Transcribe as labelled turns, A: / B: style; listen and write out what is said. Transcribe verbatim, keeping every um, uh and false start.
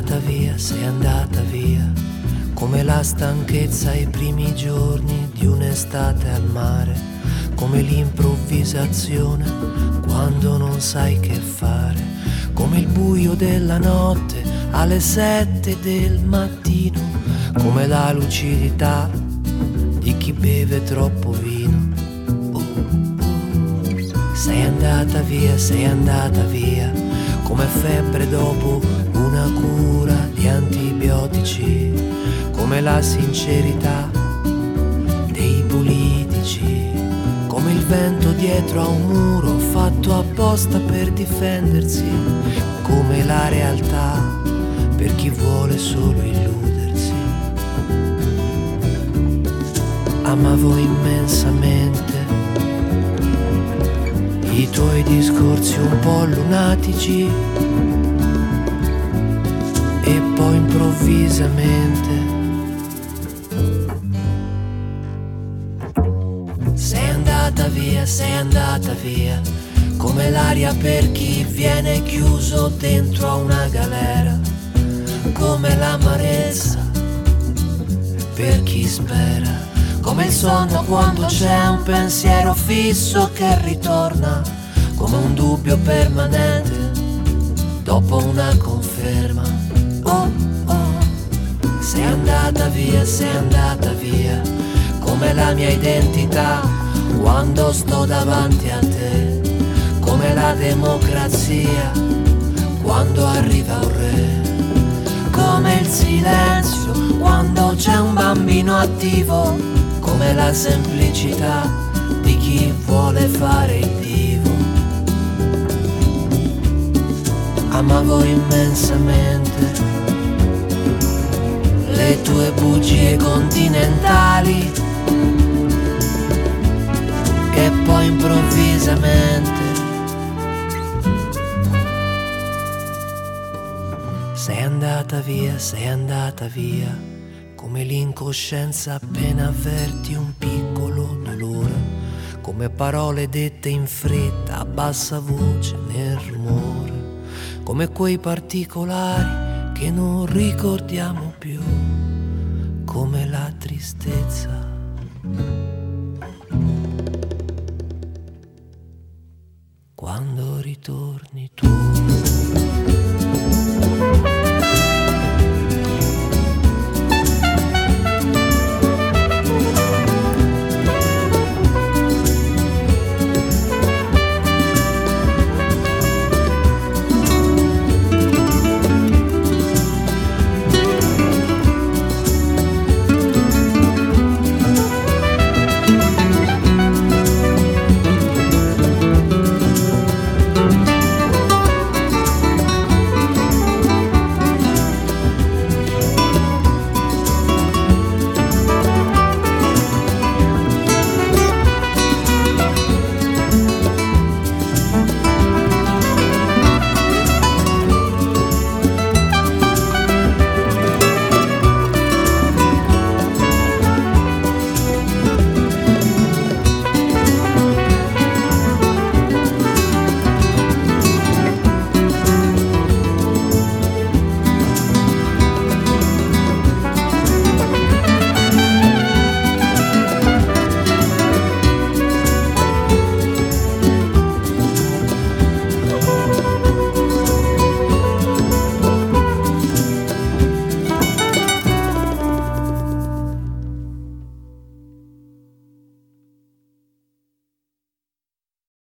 A: andata via, sei andata via, come la stanchezza ai primi giorni di un'estate al mare, come l'improvvisazione quando non sai che fare, come il buio della notte alle sette del mattino, come la lucidità di chi beve troppo vino. Oh, oh. Sei andata via, sei andata via, come febbre dopo una cura di antibiotici, come la sincerità dei politici, come il vento dietro a un muro fatto apposta per difendersi, come la realtà per chi vuole solo illudersi. Amavo immensamente i tuoi discorsi un po' lunatici, e poi improvvisamente sei andata via, sei andata via, come l'aria per chi viene chiuso dentro a una galera, come l'amarezza per chi spera, come il sonno quando c'è un pensiero fisso che ritorna, come un dubbio permanente dopo una conferma. Oh, oh, sei andata via, sei andata via, come la mia identità quando sto davanti a te, come la democrazia quando arriva un re, come il silenzio quando c'è un bambino attivo, come la semplicità di chi vuole fare il divo. Amavo immensamente le tue bugie continentali, e poi improvvisamente sei andata via, sei andata via, come l'incoscienza appena avverti un piccolo dolore, come parole dette in fretta a bassa voce nel rumore, come quei particolari che non ricordiamo più, come la tristezza quando ritorni tu.